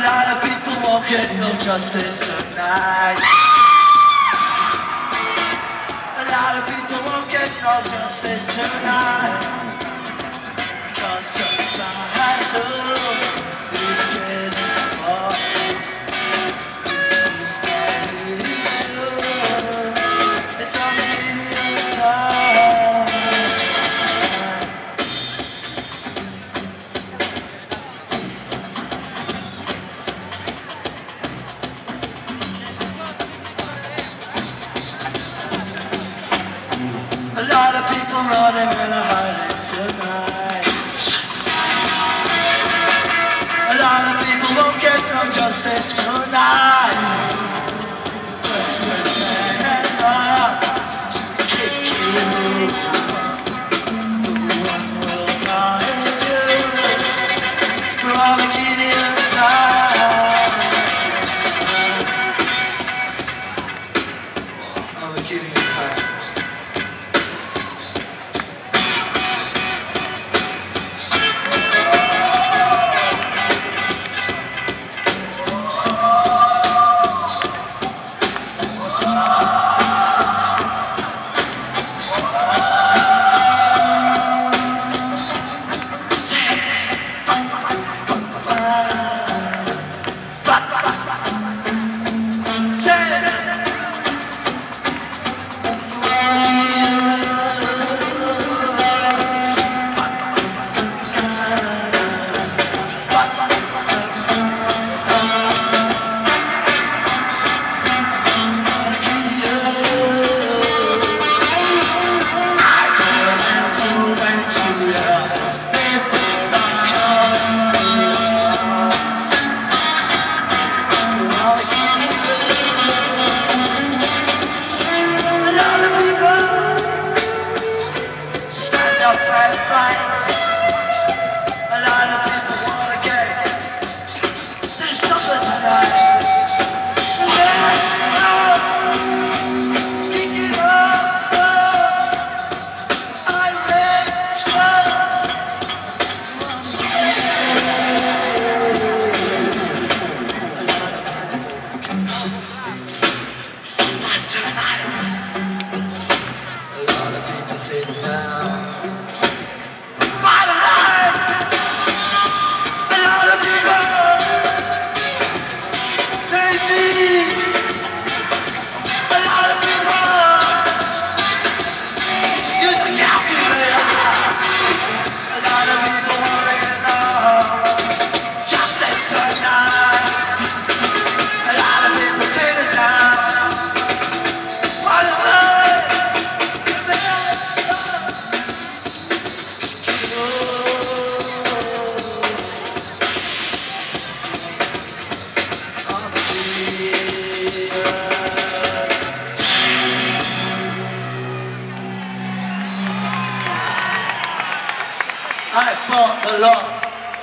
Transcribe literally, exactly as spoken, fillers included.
lot of people won't get no justice tonight. A lot of people won't get no justice tonight. Cause the battle is getting fought. It's on the Indian time. A lot of people running and hiding tonight. A lot of people won't get no justice tonight. Cause we're man up to kick you. No one will find you. We're all a Gideon time. All a Gideon time. I fought the law.